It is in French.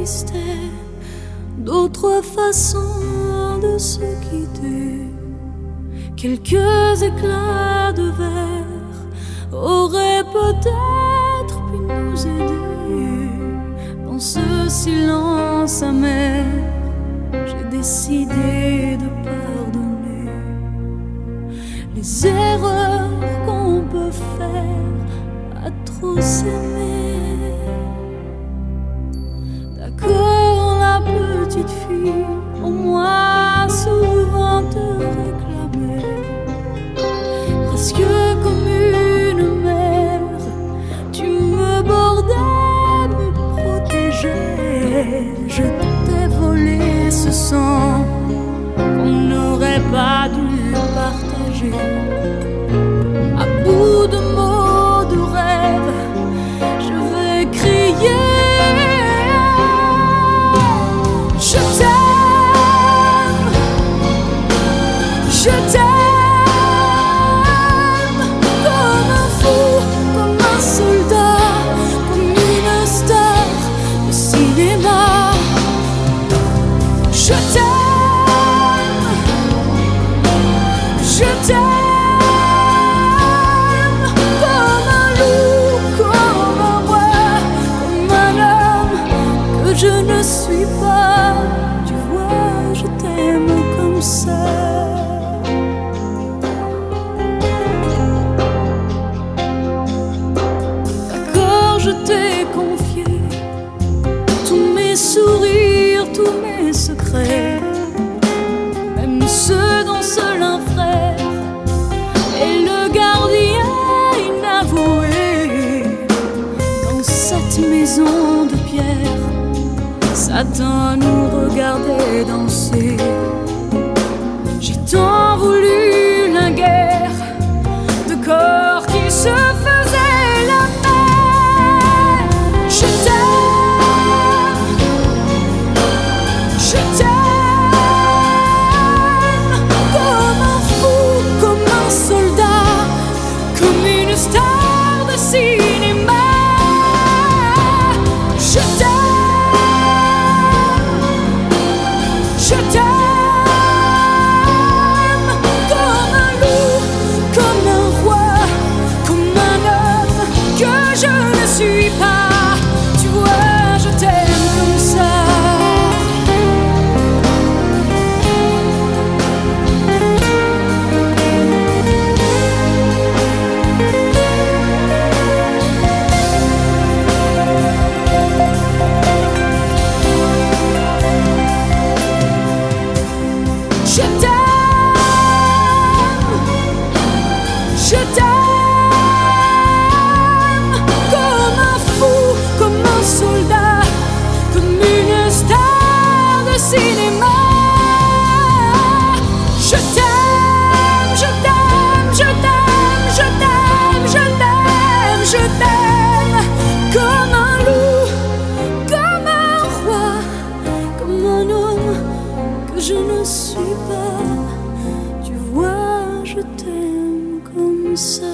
existait d'autres façons de se quitter. Quelques éclats de verre auraient peut-être pu nous aider. Dans ce silence amer, j'ai décidé de pardonner les erreurs qu'on peut faire à trop s'aimer. D'accord, la petite fille, au moins souvent te réclamait, presque comme une mère, tu me bordais, me protégeais. Je t'ai volé ce sang qu'on n'aurait pas dû partager. À bout de mots, de rêves, je vais crier. Je t'aime, je t'aime, comme un fou, comme un soldat, comme une star de cinéma. Je t'aime, je t'aime, comme un loup, comme un roi, comme un homme que je ne suis pas. Tu vois, je t'aime comme ça. D'accord, je t'ai confié tous mes sourires, tous mes secrets, même ceux dont seul un frère est le gardien inavoué. Dans cette maison de pierre, Satan nous regardait danser. J'ai tant voulu la guerre de corps qui se faisaient la paix. Je t'aime, je t'aime, comme un fou, comme un soldat, comme une star de cinéma. Je t'aime, je t'aime, comme un loup, comme un roi, comme un homme que je ne suis pas. Tu vois, je t'aime comme ça. Je t'aime, je t'aime, comme un fou, comme un soldat, comme une star de cinéma. Je t'aime, je t'aime, je t'aime, je t'aime, je t'aime, je t'aime, comme un loup, comme un roi, comme un homme que je ne suis pas. Tu vois, je t'aime comme ça.